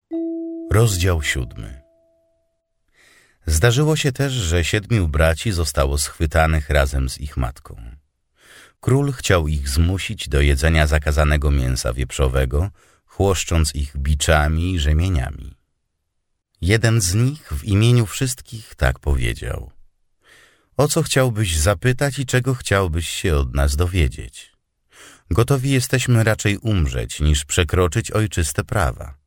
Rozdział 7. Zdarzyło się też, że 7 braci zostało schwytanych razem z ich matką. Król chciał ich zmusić do jedzenia zakazanego mięsa wieprzowego, chłoszcząc ich biczami i rzemieniami. Jeden z nich w imieniu wszystkich tak powiedział: o co chciałbyś zapytać i czego chciałbyś się od nas dowiedzieć? Gotowi jesteśmy raczej umrzeć, niż przekroczyć ojczyste prawa.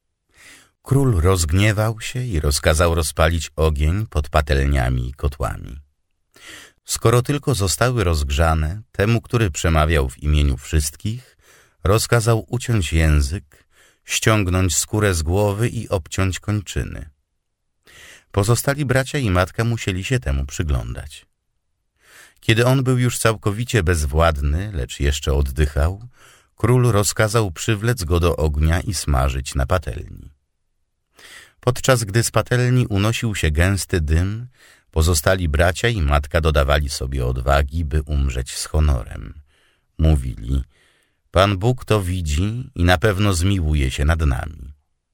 Król rozgniewał się i rozkazał rozpalić ogień pod patelniami i kotłami. Skoro tylko zostały rozgrzane, temu, który przemawiał w imieniu wszystkich, rozkazał uciąć język, ściągnąć skórę z głowy i obciąć kończyny. Pozostali bracia i matka musieli się temu przyglądać. Kiedy on był już całkowicie bezwładny, lecz jeszcze oddychał, król rozkazał przywlec go do ognia i smażyć na patelni. Podczas gdy z patelni unosił się gęsty dym, pozostali bracia i matka dodawali sobie odwagi, by umrzeć z honorem. Mówili: Pan Bóg to widzi i na pewno zmiłuje się nad nami.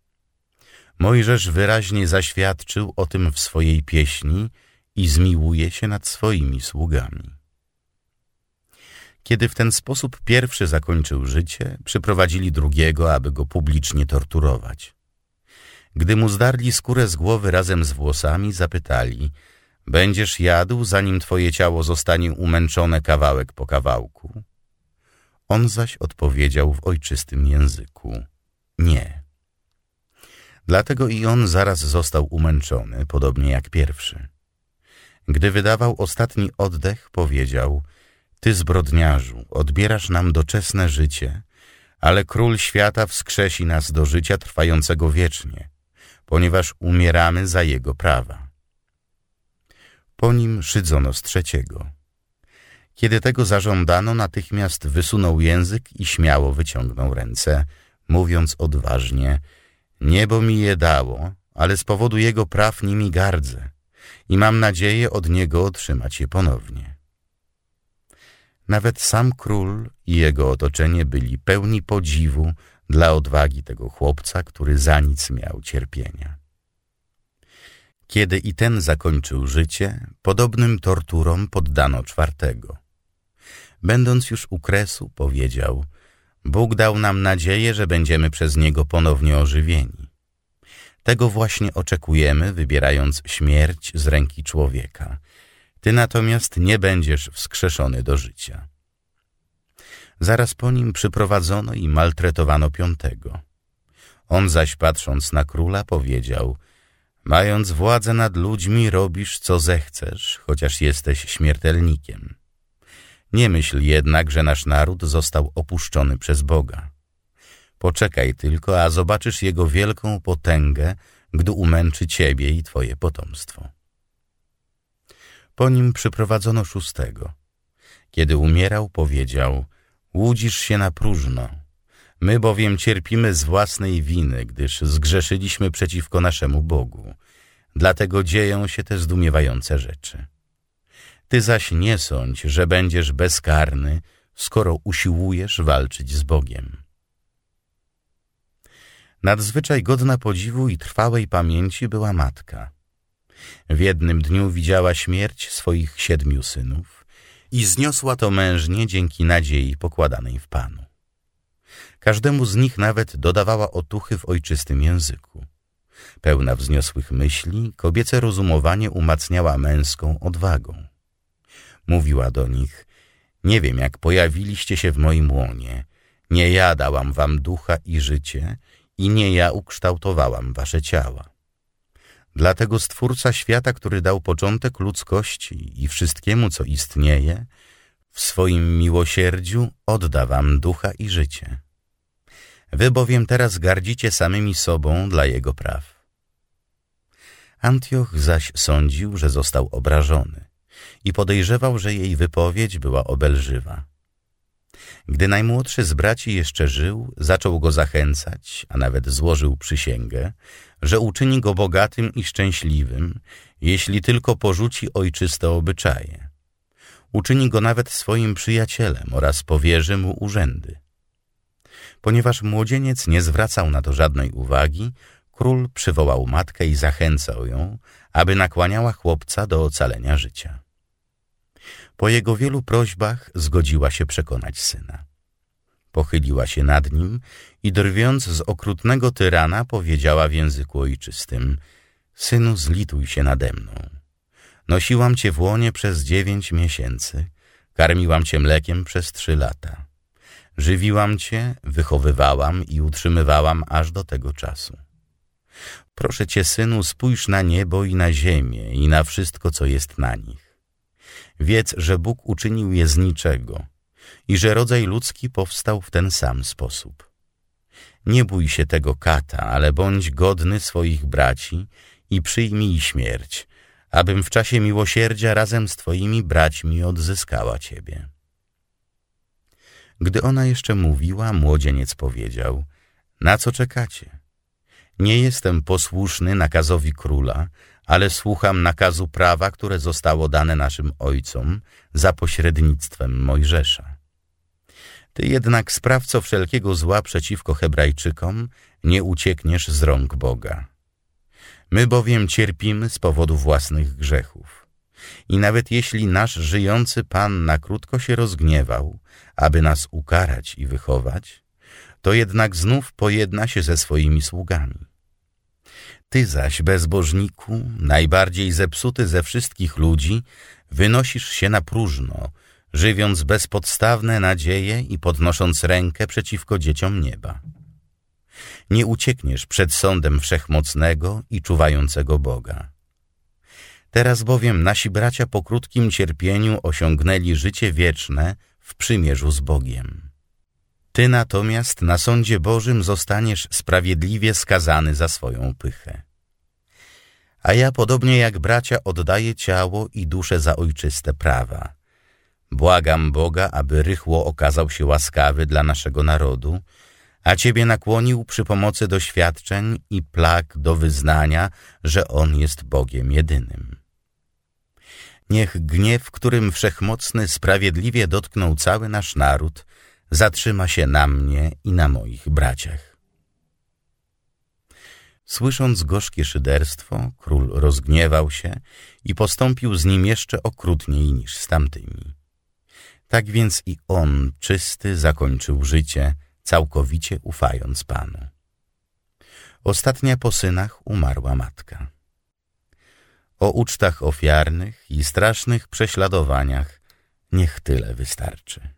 Mojżesz wyraźnie zaświadczył o tym w swojej pieśni i zmiłuje się nad swoimi sługami. Kiedy w ten sposób pierwszy zakończył życie, przyprowadzili drugiego, aby go publicznie torturować. Gdy mu zdarli skórę z głowy razem z włosami, zapytali: będziesz jadł, zanim twoje ciało zostanie umęczone kawałek po kawałku? On zaś odpowiedział w ojczystym języku: nie. Dlatego i on zaraz został umęczony, podobnie jak pierwszy. Gdy wydawał ostatni oddech, powiedział: ty zbrodniarzu, odbierasz nam doczesne życie, ale Król świata wskrzesi nas do życia trwającego wiecznie, ponieważ umieramy za Jego prawa. Po nim szydzono z trzeciego. Kiedy tego zażądano, natychmiast wysunął język i śmiało wyciągnął ręce, mówiąc odważnie: niebo mi je dało, ale z powodu Jego praw nimi gardzę i mam nadzieję od Niego otrzymać je ponownie. Nawet sam król i jego otoczenie byli pełni podziwu dla odwagi tego chłopca, który za nic miał cierpienia. Kiedy i ten zakończył życie, podobnym torturom poddano czwartego. Będąc już u kresu, powiedział: Bóg dał nam nadzieję, że będziemy przez Niego ponownie ożywieni. Tego właśnie oczekujemy, wybierając śmierć z ręki człowieka. Ty natomiast nie będziesz wskrzeszony do życia. Zaraz po nim przyprowadzono i maltretowano piątego. On zaś, patrząc na króla, powiedział: mając władzę nad ludźmi, robisz co zechcesz, chociaż jesteś śmiertelnikiem. Nie myśl jednak, że nasz naród został opuszczony przez Boga. Poczekaj tylko, a zobaczysz Jego wielką potęgę, gdy umęczy ciebie i twoje potomstwo. Po nim przyprowadzono szóstego. Kiedy umierał, powiedział: łudzisz się na próżno. My bowiem cierpimy z własnej winy, gdyż zgrzeszyliśmy przeciwko naszemu Bogu. Dlatego dzieją się te zdumiewające rzeczy. Ty zaś nie sądź, że będziesz bezkarny, skoro usiłujesz walczyć z Bogiem. Nadzwyczaj godna podziwu i trwałej pamięci była matka. W jednym dniu widziała śmierć swoich 7 synów i zniosła to mężnie dzięki nadziei pokładanej w Panu. Każdemu z nich nawet dodawała otuchy w ojczystym języku. Pełna wzniosłych myśli, kobiece rozumowanie umacniała męską odwagą. Mówiła do nich: nie wiem, jak pojawiliście się w moim łonie. Nie ja dałam wam ducha i życie i nie ja ukształtowałam wasze ciała. Dlatego Stwórca świata, który dał początek ludzkości i wszystkiemu, co istnieje, w swoim miłosierdziu odda wam ducha i życie. Wy bowiem teraz gardzicie samymi sobą dla Jego praw. Antioch zaś sądził, że został obrażony i podejrzewał, że jej wypowiedź była obelżywa. Gdy najmłodszy z braci jeszcze żył, zaczął go zachęcać, a nawet złożył przysięgę, że uczyni go bogatym i szczęśliwym, jeśli tylko porzuci ojczyste obyczaje. Uczyni go nawet swoim przyjacielem oraz powierzy mu urzędy. Ponieważ młodzieniec nie zwracał na to żadnej uwagi, król przywołał matkę i zachęcał ją, aby nakłaniała chłopca do ocalenia życia. Po jego wielu prośbach zgodziła się przekonać syna. Pochyliła się nad nim i drwiąc z okrutnego tyrana powiedziała w języku ojczystym: synu, zlituj się nade mną. Nosiłam cię w łonie przez 9 miesięcy, karmiłam cię mlekiem przez 3 lata. Żywiłam cię, wychowywałam i utrzymywałam aż do tego czasu. Proszę cię, synu, spójrz na niebo i na ziemię i na wszystko, co jest na nich. Wiedz, że Bóg uczynił je z niczego i że rodzaj ludzki powstał w ten sam sposób. Nie bój się tego kata, ale bądź godny swoich braci i przyjmij śmierć, abym w czasie miłosierdzia razem z twoimi braćmi odzyskała ciebie. Gdy ona jeszcze mówiła, młodzieniec powiedział: na co czekacie? Nie jestem posłuszny nakazowi króla, ale słucham nakazu prawa, które zostało dane naszym ojcom za pośrednictwem Mojżesza. Ty jednak, sprawco wszelkiego zła przeciwko Hebrajczykom, nie uciekniesz z rąk Boga. My bowiem cierpimy z powodu własnych grzechów. I nawet jeśli nasz żyjący Pan na krótko się rozgniewał, aby nas ukarać i wychować, to jednak znów pojedna się ze swoimi sługami. Ty zaś, bezbożniku, najbardziej zepsuty ze wszystkich ludzi, wynosisz się na próżno, żywiąc bezpodstawne nadzieje i podnosząc rękę przeciwko dzieciom nieba. Nie uciekniesz przed sądem wszechmocnego i czuwającego Boga. Teraz bowiem nasi bracia po krótkim cierpieniu osiągnęli życie wieczne w przymierzu z Bogiem. Ty natomiast na sądzie Bożym zostaniesz sprawiedliwie skazany za swoją pychę. A ja, podobnie jak bracia, oddaję ciało i duszę za ojczyste prawa. Błagam Boga, aby rychło okazał się łaskawy dla naszego narodu, a Ciebie nakłonił przy pomocy doświadczeń i plag do wyznania, że On jest Bogiem jedynym. Niech gniew, którym Wszechmocny sprawiedliwie dotknął cały nasz naród, zatrzyma się na mnie i na moich braciach. Słysząc gorzkie szyderstwo, król rozgniewał się i postąpił z nim jeszcze okrutniej niż z tamtymi. Tak więc i on, czysty, zakończył życie, całkowicie ufając Panu. Ostatnia po synach umarła matka. O ucztach ofiarnych i strasznych prześladowaniach niech tyle wystarczy.